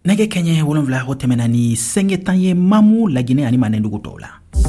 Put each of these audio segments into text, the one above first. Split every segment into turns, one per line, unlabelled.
nege kenye wolonvla hotemena ni sengetanye mamu lagine ani manendugu tola.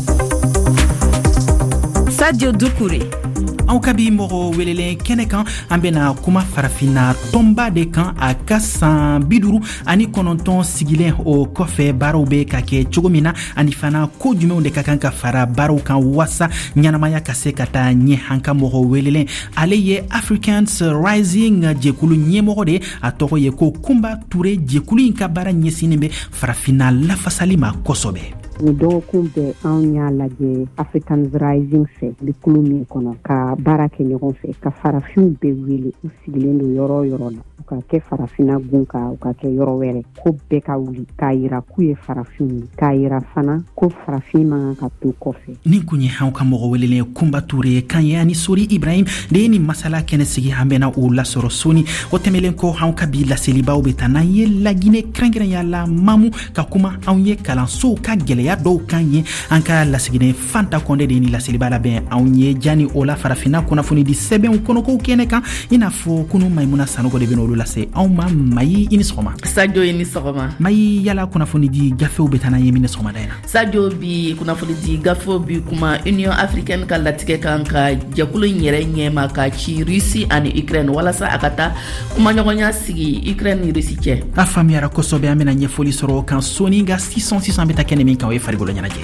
Sadio Doucouré.
An kabi mogo welelen kene kan an bena kuma farafina tomba de kan a ka san biduru ani kononton sigilen o kɔfɛ baaraw be ka kɛ cogo min na ani fana ko jumɛnw de ka kan ka fara baaraw kan wasa ɲanamaya ka se ka taa ɲɛ an ka mɔgɔ welelen ale ye Africans Rising jɛkulu ɲɛmɔgɔ de a tɔgɔ ye ko Kumba Ture jɛkulu in ka baara ɲɛsinin be farafina lafasali ma kosɛbɛ.
Ni dɔgɔkun bɛɛ anw y'a lajɛ Africans Rising fɛ jɛkulu min kɔnɔ ka baara kɛ ɲɔgɔn fɛ ka farafinw bɛɛ wele u sigilen don yɔrɔ yɔrɔ la u ka kɛ farafina gun ka u ka kɛ yɔrɔ wɛrɛ ko bɛɛ ka wuli k'a yira k'u ye farafinw ye k'a yira fana ko farafin man kan ka to kɔfɛ. Nin kun ye anw ka mɔgɔ welelen Kumba Ture kan ye ani Sori Ibrahim de ye nin masala kɛnɛ sigi an bɛna o lasɔrɔ soni o tɛmɛlen kɔ anw ka bi laselibaw bɛ taa n'an ye Lagine kɛrɛnkɛrɛnya la mamu ka kuma anw ye kalansow ka gɛlɛya dɔw kan ye an ka lasigiden Fanta Kɔnde de ni laseliba labɛn anw ye jani o la farafina kunnafoni di sɛbɛnw kɔnɔkow kɛnɛ kan i n'a fɔ kunu Maimuna Sanogo de bɛna olu lase anw ma Mayi i ni sɔgɔma.
Sadio i ni sɔgɔma.
Mayi yala kunnafoni di gafew bɛ taa n'an ye min ni sɔgɔmada in na.
Sadio bi kunnafoni di gafew bi kuma Union Africaine ka latigɛ kan ka jɛkulu in yɛrɛ ɲɛma ka ci Russie ani Ukraine walasa a ka taa kumaɲɔgɔnya sigi Ukraine ni Russie cɛ.
A faamuyara kosɛbɛ an bɛna ɲɛfɔli sɔrɔ kan soni nka 600 bɛ taa kɛnɛ min kan o ye farikolo ɲɛnajɛ.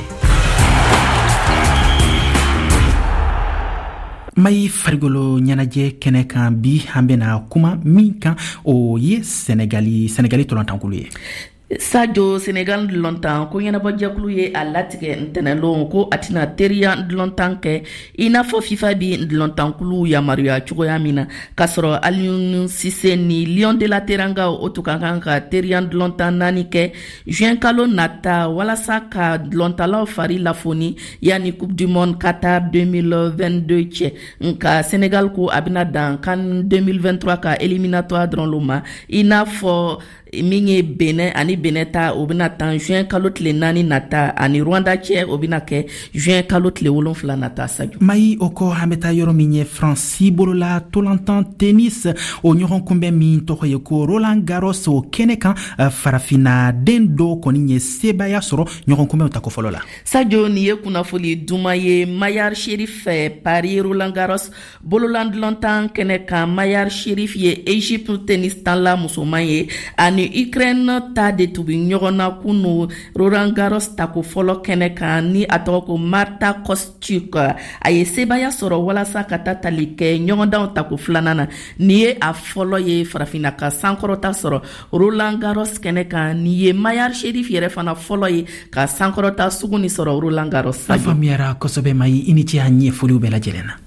Mayi farigolo ɲɛnajɛ kɛnɛ kan bi an bɛna kuma min kan o ye Senegali tɔlɔntankulu ye.
Sadio Senegal lɔntan ko ɲɛnabɔ jɛkulu ye a latigɛ ntɛnɛlon ko a tɛna teriya lɔntan kɛ i n'a fɔ FIFA bi lɔntankulu yamaruya cogoya min na k'a sɔrɔ Aliou Cissé ni Lion de la Teranga o tun ka kan ka teriya lɔntan 4 kɛ juin kalo nata walasa ka lɔntalaw fari lafoni yanni Coupe du Monde Qatar 2022 cɛ nka Senegal ko a bɛna dan CAN 2023 ka éliminatoire dɔrɔn lo ma i n'a fɔ min ye Benin ani Benin ta o bɛna tan juin kalo tile 4 nata ani Rwanda cɛ o bɛna kɛ juin kalo tile 7 nata. Sadio
Mayi o kɔ an bɛ taa yɔrɔ min ye Faransi bolola tolantan tennis o ɲɔgɔn kunbɛn min tɔgɔ ye ko Roland Garros o kɛnɛ kan farafina den dɔ kɔni ye sebaya sɔrɔ ɲɔgɔn kunbɛnw ta ko fɔlɔ la.
Sadio nin ye kunnafoni duman ye Mayar Sherif fɛ Paris Roland Garros bolola dilantan kɛnɛ kan Mayar Sherif ye Egypte tennis tan la musoman ye ani Ukraine ta de tubi ɲɔgɔn na kunu Roland Garros ta ko fɔlɔ kɛnɛ kan ni a tɔgɔ ko Marta Kostyuk a ye sebaya sɔrɔ walasa ka taa tali kɛ ɲɔgɔndanw ta ko filanan na ni ye a fɔlɔ ye farafina ka sankɔrɔta sɔrɔ Roland Garros kɛnɛ kan ni ye Mayar Sherif yɛrɛ fana fɔlɔ ye ka sankɔrɔta sugu ni sɔrɔ Roland Garros.
A faamuyara kosɛbɛ Mayi i ni ce an ɲɛ foliw bɛɛ lajɛlen na.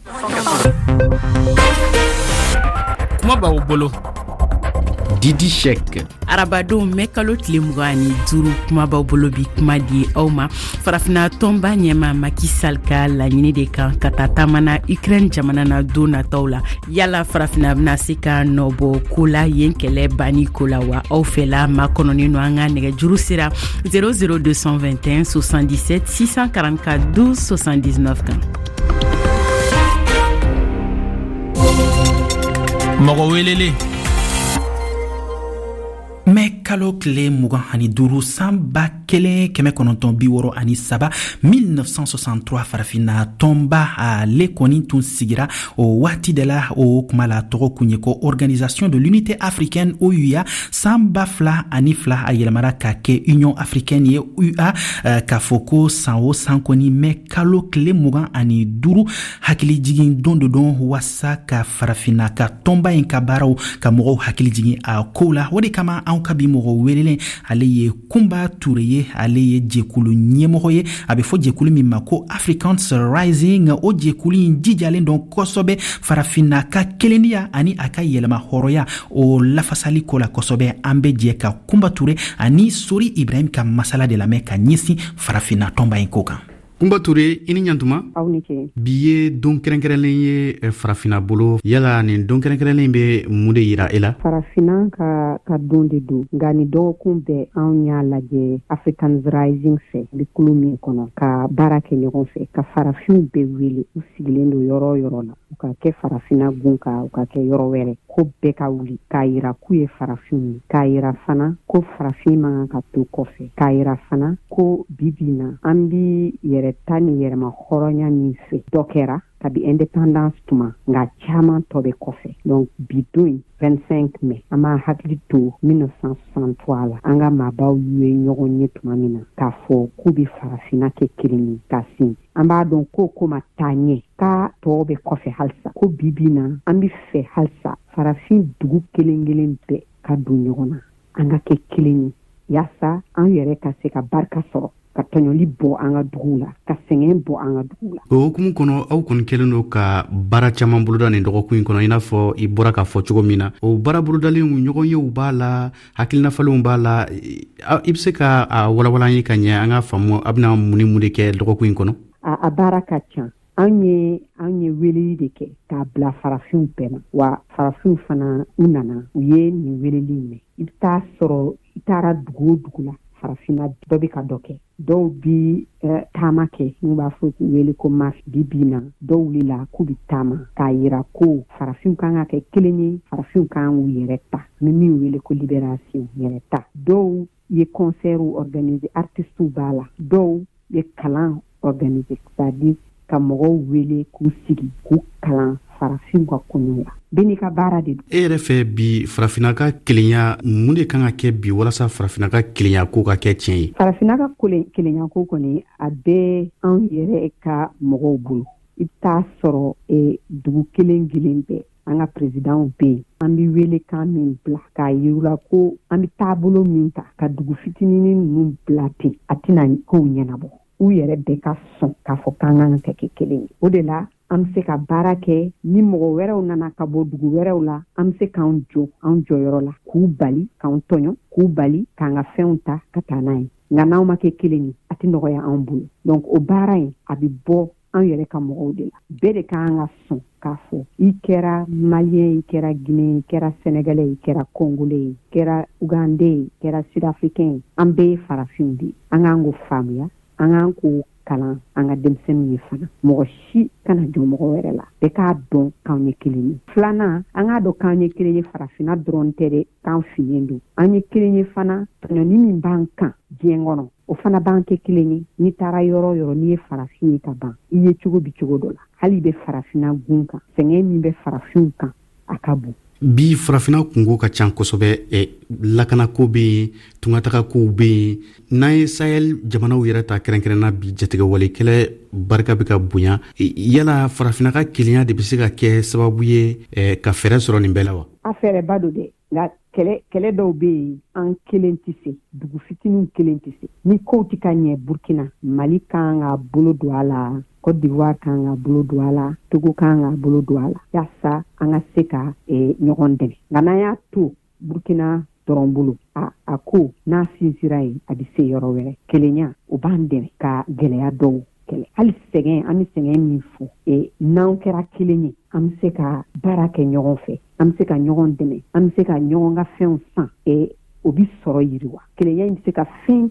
Kuma b'aw bolo Didi Check
arabadenw mɛ kalo tile 25 kuma b'aw bolo bi kuma di aw ma farafina tɔnba ɲɛma Macky Sall ka laɲini de kan ka taa taamana Ukraine jamana na don nataw la yala farafina bɛna se ka nɔbɔ ko la yen kɛlɛ banni ko la wa aw fɛla ma kɔnɔnin no an ka nɛgɛjuru sera 00221 77 644 12 79 kan.
mɔgɔ welele
mɛ kalo tile 25 san 1963 1963 farafina tɔnba ale kɔni tun sigira o waati de la o kuma la tɔgɔ kun ye ko Organisation de l'Unité Africaine OUA san 2002 a yɛlɛmara ka kɛ Union Africaine ye UA k'a fɔ ko san o san kɔni mɛ kalo tile 25 hakili jigin don do don wasa ka farafina ka tɔnba in ka baaraw ka mɔgɔw hakili jigin a kow la o de kama anw ka bi mɔgɔ welelen ale ye Kumba Ture ye ale ye jɛkulu ɲɛmɔgɔ ye a bɛ fɔ jɛkulu min ma ko Africans Rising o jɛkulu in jijalen dɔn kosɛbɛ farafina ka keleniya ani a ka yɛlɛma hɔrɔnya o lafasali ko la kosɛbɛ an bɛ jɛ ka Kumba Ture ani Sori Ibrahim ka masala de lamɛn ka ɲɛsin farafina tɔnba in ko kan.
Kumba Ture i ni ɲantuma bi ye don kɛrɛnkɛrɛnlen ye farafina bolo yala nin don kɛrɛnkɛrɛnlen bɛ mun de yira e la.
Farafina ka don de don nka ni dɔgɔkun bɛɛ anw y'a lajɛ Africans Rising fɛ jɛkulu min kɔnɔ ka baara kɛ ɲɔgɔn fɛ ka farafinw bɛɛ wele u sigilen don yɔrɔ yɔrɔ la u u ka kɛ farafina gun kan u ka kɛ yɔrɔ wɛrɛ ko bɛɛ ka wuli k'a yira k'u ye farafin ye k'a yira fana ko farafin man ka to kɔfɛ k'a yira fana ko bibi na an bi yɛrɛ ta ni yɛrɛma hɔrɔnya min fɛ dɔ kɛra kabi independence tuma nka caman tɔ bɛ kɔfɛ donc bi don 25 mai an b'a hakili to 1963 la an ka maabaw ye ɲɔgɔn ye tuma min na k'a fɔ k'u bɛ farafina kɛ kelen ye ka sin an b'a dɔn ko ma taa ɲɛ k'a tɔw bɛ kɔfɛ halisa ko bibi na an bɛ fɛ halisa farafin dugu kelen kelen bɛɛ ka don ɲɔgɔn na an ka kɛ kelen ye yaasa an yɛrɛ ka se ka barika sɔrɔ ka tɔɲɔli bɔ an ka dugu la ka sɛgɛn bɔ an ka dugu la.
O hukumu kɔnɔ aw kɔni kɛlen don ka baara caman boloda nin dɔgɔkun in kɔnɔ i n'a fɔ i bɔra k'a fɔ cogo min na o baara bolodalenw ɲɔgɔn yew b'a la hakilinafɔlenw b'a la i bɛ se ka walawala an ye ka ɲɛ an ka faamu a bɛna mun ni mun de kɛ dɔgɔkun in kɔnɔ.
A baara ka ca an ye weleli de kɛ k'a bila farafinw bɛɛ ma wa farafinw fana u nana u ye nin weleli mɛn i bɛ taa sɔrɔ i taara dugu o dugu la farafina dɔ bɛ ka dɔ kɛ dɔw bi taama kɛ n'u b'a fɔ k'u wele ko marche bibi na dɔw wulila k'u bɛ taama k'a yira ko farafinw kan ka kɛ kelen ye farafinw kan k'u yɛrɛ ta ni min wele ko libération yɛrɛ ta dɔw ye concert organiser artistes b'a la dɔw ye kalan organiser c'est-à-dire ka mɔgɔw wele k'u sigi k'u kalan farafin ka kɔɲɔ la bɛɛ n'i ka baara de don.
E yɛrɛ fɛ bi farafina ka kelenya mun de kan ka kɛ bi walasa farafina ka kelenya ko ka kɛ tiɲɛ ye.
Farafina ka kelenya ko kɔni a bɛ an yɛrɛ ka mɔgɔw bolo i bɛ taa sɔrɔ dugu kelen kelen bɛɛ an ka présidentw bɛ yen an bɛ wele kan min bila k'a yir'u ko an bɛ taabolo min ta ka dugu fitinin ninnu bila ten a tɛna kow ɲɛnabɔ u yɛrɛ bɛɛ ka sɔn k'a fɔ k'an kan ka kɛ kelen ye o de la an bɛ se ka baara kɛ ni mɔgɔ wɛrɛw nana ka bɔ dugu wɛrɛw la an bɛ se k'an jɔ an jɔyɔrɔ la k'u bali k'an tɔɲɔ k'u bali k'an ka fɛnw ta ka taa n'a ye nka n'aw ma kɛ kelen ye a tɛ nɔgɔya anw bolo donc o baara in a bɛ bɔ an yɛrɛ ka mɔgɔw de la bɛɛ de k'an ka sɔn k'a fɔ i kɛra maliyɛn i kɛra guinéen i kɛra sénégalais i kɛra congolais i kɛra ugandais i kɛra sud-africain ye an bɛɛ ye farafinw de ye an k'an k'o faamuya an k'an k'o kalan an ka denmisɛnninw ye fana mɔgɔ si kana jɔ mɔgɔ wɛrɛ la bɛɛ k'a dɔn k'anw ye kelen ye filanan an k'a dɔn k'an ye kelen ye farafina dɔrɔn tɛ dɛ k'an filen don an ye kelen ye fana tɔɲɔni min b'an kan diɲɛ kɔnɔ o fana b'an kɛ kelen ye n'i taara yɔrɔ yɔrɔ n'i ye farafin ye ka ban i ye cogo bi cogo dɔ la hali i bɛ farafina gun kan sɛgɛn min bɛ farafinw kan a ka bon.
Bi farafina kungo ka ca kosɛbɛ lakanako bɛ yen tungatagakow bɛ yen n'an ye sahel jamanaw yɛrɛ ta kɛrɛnkɛrɛnna bi jatigɛwale kɛlɛ barika bɛ ka bonya yala farafina ka kelenya de bɛ se ka kɛ sababu ye ka fɛɛrɛ sɔrɔ nin bɛɛ la wa. A
fɛɛrɛba don dɛ nka kɛlɛ dɔw bɛ yen an kelen tɛ se dugu fitininw kelen tɛ se ni kow tɛ ka ɲɛ burkina mali kan ka bolo don a la Côte d'Ivoire kan ka bolo don a la Togo kan ka bolo don a la yaasa an ka se ka ɲɔgɔn dɛmɛ nka n'an y'a to burkina dɔrɔn bolo a ko n'a sinsira yen a bɛ se yɔrɔ wɛrɛ kelenya o b'an dɛmɛ ka gɛlɛya dɔw kɛlɛ hali sɛgɛn an bɛ sɛgɛn min fɔ n'an kɛra kelen ye an bɛ se ka baara kɛ ɲɔgɔn fɛ an bɛ se ka ɲɔgɔn dɛmɛ an bɛ se ka ɲɔgɔn ka fɛnw san o bi sɔrɔ yiriwa kelenya in bɛ se ka fɛn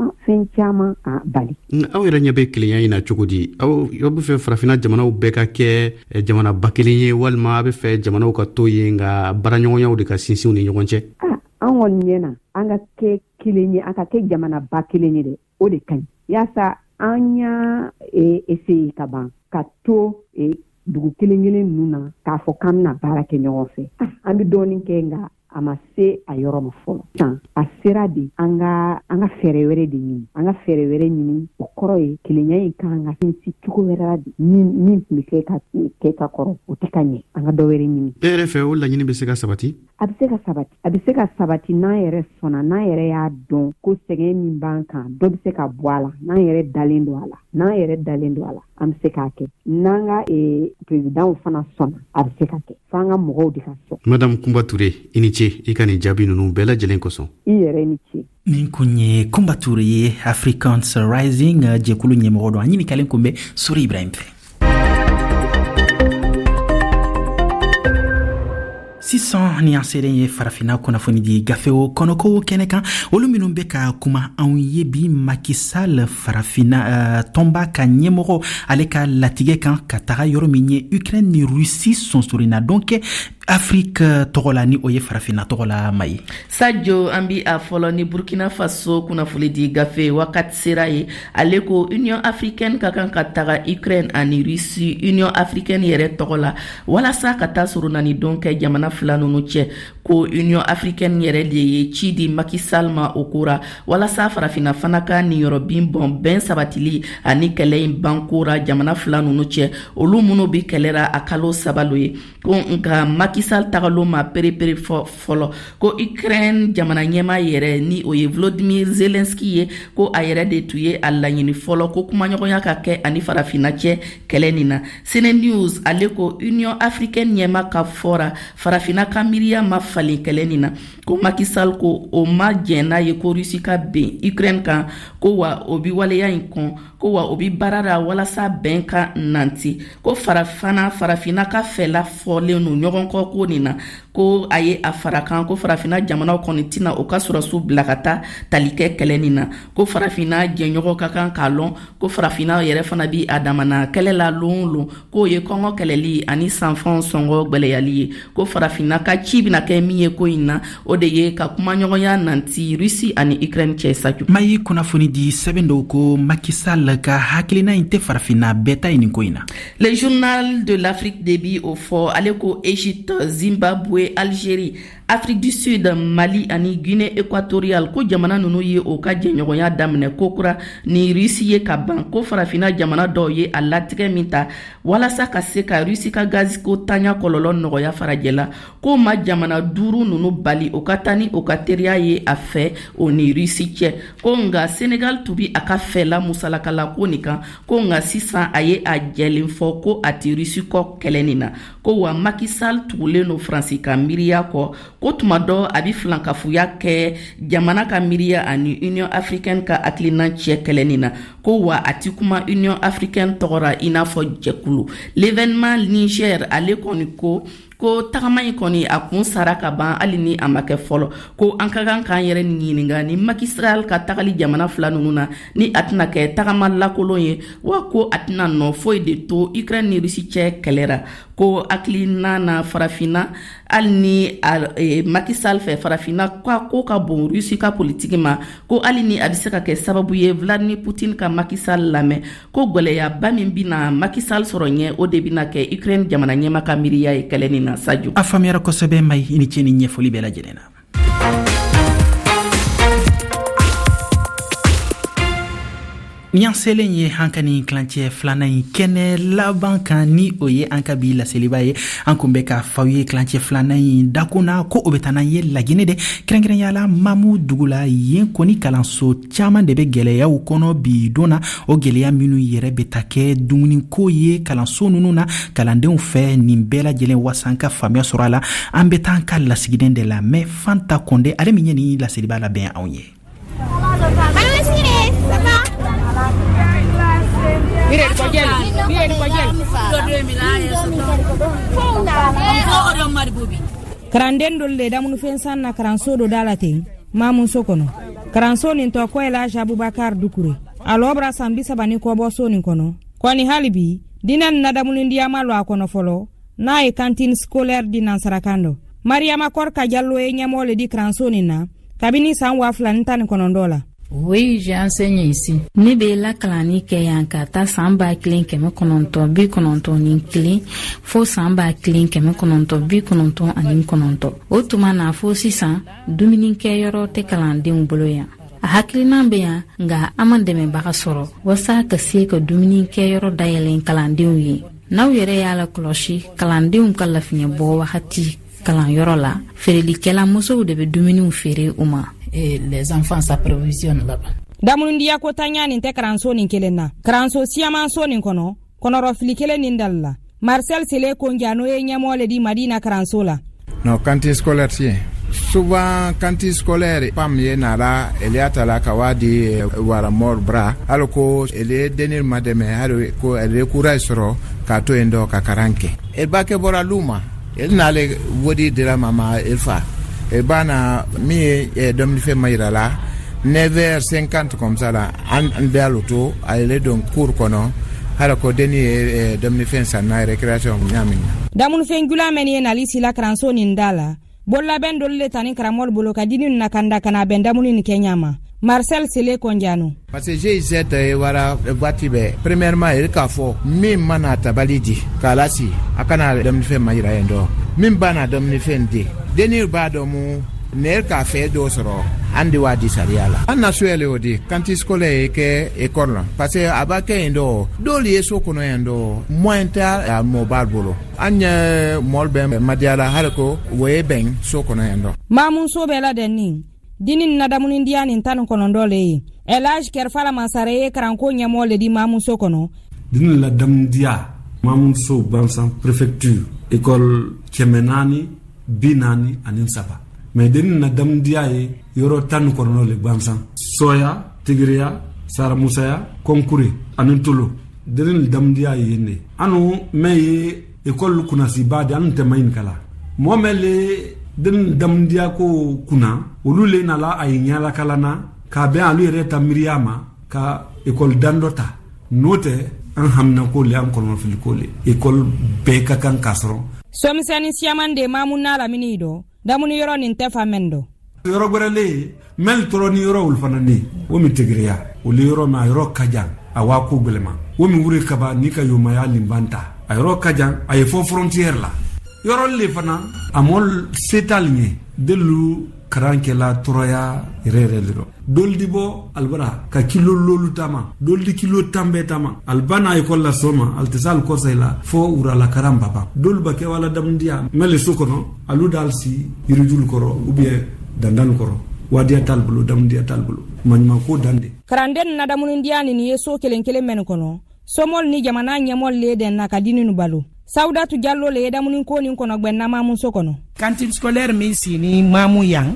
caman bali.
Aw yɛrɛ ɲɛ bɛ kelenya in na cogo di aw bɛ fɛ farafina jamanaw bɛɛ ka kɛ jamana ba kelen ye walima a bɛ fɛ jamanaw ka to yen nka baaraɲɔgɔnyaw de ka sinsin ni ɲɔgɔn cɛ.
An kɔni ɲɛna an ka kɛ kelen ye an ka kɛ jamana ba kelen ye dɛ o de ka ɲi yaasa an y'a essayer ka ban ka to dugu kelen kelen ninnu na k'a fɔ k'an bɛna baara kɛ ɲɔgɔn fɛ an bɛ dɔɔnin kɛ nka a ma se a yɔrɔ ma fɔlɔ san a sera de an ka fɛɛrɛ wɛrɛ de ɲini an ka fɛɛrɛ wɛrɛ ɲini o kɔrɔ ye kelenya in kan ka sinsin cogo wɛrɛ la de min tun bɛ kɛ ka kɔrɔ o tɛ ka ɲɛ an ka dɔ wɛrɛ ɲini. E
yɛrɛ fɛ o laɲini bɛ se ka sabati.
A bɛ se ka sabati n'an yɛrɛ sɔnna n'an yɛrɛ y'a dɔn ko sɛgɛn min b'an kan dɔ bɛ se ka bɔ a la n'an yɛrɛ dalen don a la an bɛ se k'a kɛ n'an ka présidentw fana sɔnna a bɛ se ka kɛ f'an ka mɔgɔw de ka sɔn.
Madame Kumba Ture i ni ce i ka nin jaabi ninnu bɛɛ lajɛlen kosɔn.
I yɛrɛ ni ce.
Nin kun ye Kumba Ture ye Africans Rising jɛkulu ɲɛmɔgɔ dɔ a ɲinikalen kun bɛ Sori Ibrahim fɛ. 600 ni an selen ye farafina kunnafoni di gafew kɔnɔ ko kɛnɛ kan olu minnu bɛ ka kuma anw ye bi Macky Sall farafina tɔnba ka ɲɛmɔgɔ ale ka latigɛ kan ka taga yɔrɔ min ye Ukraine ni Russie sɔnsorina donc Afrique tɔgɔ la ni o ye farafina tɔgɔ la Mayi.
Sadio an bi a fɔlɔ ni Burkina Faso kunnafoni di gafe wagati sera ye ale ko Union Africaine ka kan ka taga Ukraine ani Russie Union Africaine yɛrɛ tɔgɔ la walasa ka taa surunani don kɛ jamana fila ninnu cɛ ko Union Africaine yɛrɛ de ye ci di Macky Sall ma o kora walasa farafina fana ka niyɔrɔbin bɔn bɛn sabatili ani kɛlɛ in bankora jamana fila ninnu cɛ olu minnu bi kɛlɛra a kalo sabalo ye ko nka Macky Sall tagalo ma perepere fɔlɔ ko Ukraine jamana ɲɛma yɛrɛ ni o ye Volodymyr Zelensky ye ko a yɛrɛ de tun ye a laɲini fɔlɔ ko kumaɲɔgɔnya ka kɛ ani farafina cɛ kɛlɛ nin na. CNN News ale ko Union Africaine ɲɛma ka fɔra farafina ka miiriya ma falen kɛlɛ nin na ko Macky Sall ko o ma jɛn n'a ye ko Russie ka ben Ukraine kan ko wa o bi waleya in kɔn ko wa o bi baara la walasa bɛn ka nanti ko farafina ka fɛla fɔlen no ɲɔgɔn kɔ ko nin na ko a ye a fara kan ko farafina jamanaw kɔni tɛna o ka sɔrɔsu bila ka taa tali kɛ kɛlɛ nin na ko farafina jɛɲɔgɔn ka kan k'a lɔn ko farafina yɛrɛ fana bi a damana kɛlɛ la lon k'o ye kɔngɔ kɛlɛli ani sanfɛnw sɔngɔ gwɛlɛyali ye ko farafina ka ci bɛna kɛ min ye ko in na o de ye ka kumaɲɔgɔnya nanti Russie ani Ukraine cɛ Sadio.
Mayi kunnafoni di sɛbɛn dɔw ko Macky Sall ka hakilina in tɛ farafina bɛɛ ta ye nin ko in na.
Le journal de l'Afrique débi o fɔ ale ko Égypte, Zimbabwe, Algérie, Afrique du Sud, Mali ani Guinée équatoriale ko jamana nunu ye o ka jɛɲɔgɔnya daminɛ kokura ni Russie ye ka ban ko farafina jamana dɔw ye a latigɛ min ta walasa ka se ka Russie ka gazi ko tanya kɔlɔlɔ nɔgɔya farajɛ la ko ma jamana 5 nunu bali o ka taa ni o ka teriya ye a fɛ o ni Russie cɛ ko nga Senegal tubi a ka fɛla musalakala ko nin kan ko nga sisan a ye a jɛlen fɔ ko a ti Russie kɔ kɛlɛ nin na ko wa Macky Sall tugulen no Fransi ka miiriya kɔ ko tuma dɔ a bi filankafuya kɛ jamana ka miiriya ani Union Africaine ka hakilina cɛ kɛlɛ nin na ko wa a ti kuma Union Africaine tɔgɔra i n'a fɔ jɛkulu. L'événement Niger ale kɔni ko tagama in kɔni a kun sara ka ban hali ni a ma kɛ fɔlɔ ko an ka kan k'an yɛrɛ ɲininka ni Macky Sall ka tagali jamana fila ninnu na ni a tɛna kɛ tagama lakolon ye wa ko a tɛna nɔ foyi de to Ukraine ni Russie cɛ kɛlɛra ko hakilina na farafina hali ni Macky Sall fɛ farafina ko ka bon Russie ka politiki ma ko hali ni a bɛ se ka kɛ sababu ye Vladimir Putin ka Macky Sall lamɛn ko gwɛlɛyaba min bɛna Macky Sall sɔrɔ ɲɛ o de bɛna kɛ Ukraine jamana ɲɛma ka miiriya ye kɛlɛ nin na Sadio.
A faamuyara kosɛbɛ Mayi i ni ce ni ɲɛfɔli bɛɛ lajɛlen na. Ni an selen ye an ka nin tilancɛ filanan in kɛnɛ laban kan ni o ye an ka bi laseliba ye an kun bɛ ka faw ye tilancɛ filanan in dakuna ko o bɛ taa n'an ye Laginɛ de kɛrɛnkɛrɛnya la Mamu dugu la yen kɔni kalanso caman de bɛ gɛlɛyaw kɔnɔ bi don na o gɛlɛya minnu yɛrɛ bɛ ta kɛ dumuniko ye kalanso ninnu na kalandenw fɛ nin bɛɛ lajɛlen wasa an ka faamuya sɔrɔ a la an bɛ taa an ka lasigiden de la mais Fanta Konde ale min ye nin laseliba labɛn anw ye.
Karanden dol le damunu fensan na karanso do dalate mamun sokono karanso nin to ko ela Abubakar Dukure alobra sambi sabani ko bo so nin kono kwani halibi dinan na damunu ndiya malo akono folo na e cantine scolaire dinan sarakando Mariama Korka Jallo e nyamole di karanso nin na kabini san wafla ntan kono ndola.
Oui, j'ai enseigné ici. Ne be la kalani ke yanka ta samba clean keme kononto bi kononto nin clean fo samba clean keme kononto bi kononto anin kononto. O tuma na fo sisan dumuni ke yoro te kalanden bolo ya. A hakilina be ya nga amandeme baka soro wasa ka se ka dumuni ke yoro dayelen kalanden yi. Naw yere ya la kloshi kalanden ka lafinya bo wakati kalan yoro la fereli kela muso de be dumuni fere uma.
Et les enfants s'approvisionnent là-bas.
Damundi ya ko tanya ni te karanso nin kelenna karanso siaman so nin kono ro filikele nin dalla Marcel Sele ko njano e nyamole di Madina karanso la.
No cantine scolaire souvent cantine scolaire pam ye nara eliata la kawadi wara mor bra aloko ele denir mademe haro ko ele courage soro ka to endo ka karanke e bake bora luma il n'allait wodi de la maman il fa et bana mi dom fait mayra là 9h50 comme ça là en bialoto aller donc cours kono hala ko deni dom fait ça na récréation nyami
damun fengula meni na lisi la kranso ni ndala bolla ben dolle tani kramol bolo kadini na kanda kana ben damun ni kenyama Marcel Sele Kondiano.
Parce que j'ai cette wara batibe premièrement il ka fo min mana tabalidi kalasi akana dom fait mayra endo min bana dom fait ndi deni ba do mu ner ka fe do soro andi wadi sariala anna suele odi kanti skole ke école parce que abake endo do lieso kono endo mointa a mobile bolo anya molbe madiala harako we ben so kono endo
mamun so bela denni dinin nadamun indiani tan kono ndole elage kerfala masare kranko nyamole di mamun so kono
dinin la damdia mamun so bansan préfecture école kemenani binani anin saba mais den na damdia ye yoro tan kono le bansan soya tigriya sara musaya konkuri anin tolo den damdia ye ne anu me école kunasi bade anu te mayin kala momele den damdia ko kuna ulule na la ay nyala kalana ka be alu reta miriama ka école dandota note an hamna ko le am kono fil ko le école be ka kan kasro
somsani siamande mamuna la minido damuni yoro nin tefa mendo
yoro gorele mel toroni yoro ulfanani womi tigriya uli yoro ma yoro kajan awa ko belema womi wure kaba nika yoma ya limbanta ayoro kajan ay fo frontière la yoro le fana amol setalñe delu karanke la toroya rereliro doldi bo albara ka kilo lolu tama doldi kilo tambe tama albana e kolla soma altisal ko sayla fo ura la karamba ba dolba ke wala damndia mele sukono alu dalsi yirjul koro ubie dandan koro wadia talbulu damndia talbulu manma ko dande
karanden na damun indiani ni yeso kelenkele men kono somol ni jamana nyamol leden na kadini nu balu Saudatu Diallo le damunin ko nin kono gbenna mamun sokono
cantine scolaire mi sini mamu yang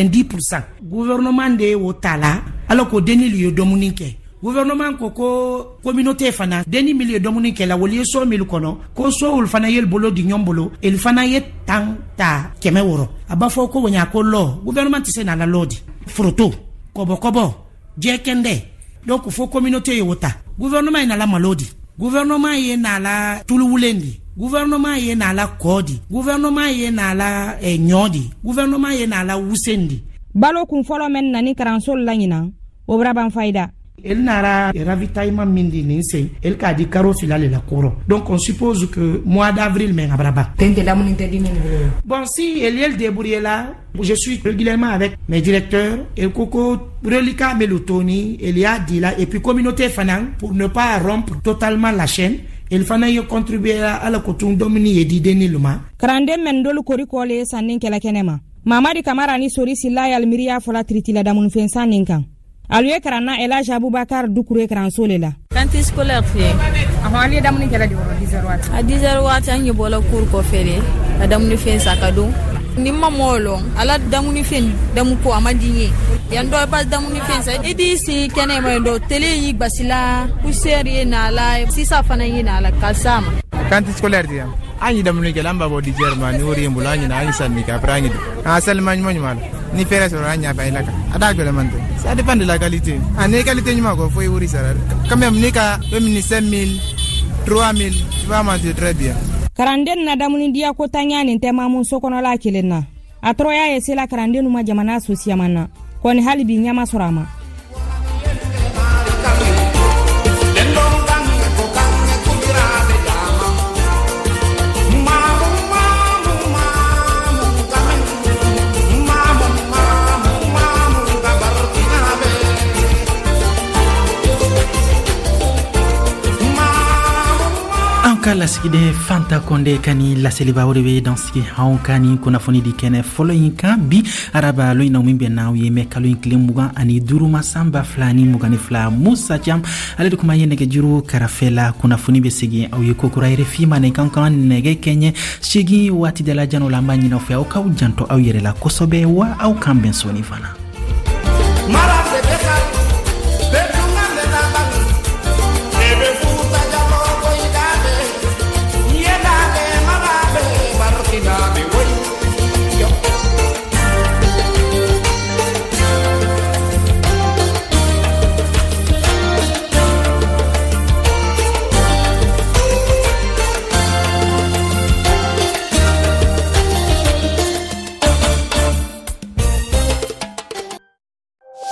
90% gouvernement de wotala aloko deni liyo domuninke gouvernement ko communauté fana deni milieu domuninke la woli so mil kono ko so ul fana yel bolo di nyombolo el fana yet tang ta keme woro abafo ko wonya ko lo gouvernement tise na la lodi fruto kobo jekende donc fo communauté yota gouvernement ina la malodi gouvernement ye na la tuluwulendi gouvernement ye na la kodi gouvernement ye na la nyodi gouvernement ye na la wusendi
balo kun folo men nani karansol lanyina obraban faida
el nara ravitaillement mindi ninse el ka di karo filale la koro donc on suppose que mois d'avril men abraba
tente la monite dini
bon si el débrouiller là je suis régulièrement avec mes directeurs et koko relika melotoni el ya dit là et puis communauté fanan pour ne pas rompre totalement la chaîne il fana yo contribuer à la coton domini et dideni luma
krande mendol korikole sanin kala kenema mamadi kamara ni sori silla yal miriya fola tritila damun fensan ninkan aluye karana elage Abubakar dukure kransolela
cantine scolaire fe
ahali damun kala di 10h wat
a 10h wat an yebola cours ko fere damun fensa kado nimma molo ala damun fen damu ko amadinye yando pas damun fensa edi si kene mo do télé yi basila poussière na la si sa fana yi na la kalsama
cantine scolaire dia ani damun ke lamba bo di german wori mbulani na ani sanni ka prangi asal man mal ni fere so ranya fa ilaka ada gelemente ça dépend de la qualité ane qualité nyuma ko foi wori sara quand même ni ka 5000 3000 tu vas manger très bien
karanden na damuni dia ko tanyani tema mun sokono la kilenna atroya yesela karandenu ma jamana sosiamana koni halibi nyama sorama
la sigide Fanta Konde kani la seliba orewe dans ski haonkani kuna foni di kene following kan bi araba lo ina mimbe na wi me kalo inklemuga ani duruma samba flani mugani fla musa jam ale kuma yene ke juru karafela kuna foni be sigi au yeko kuraire fi mane kankan nege kenye sigi wati de la jano la manyi na fya o ka janto au yere la kosobe wa au kamben soni fana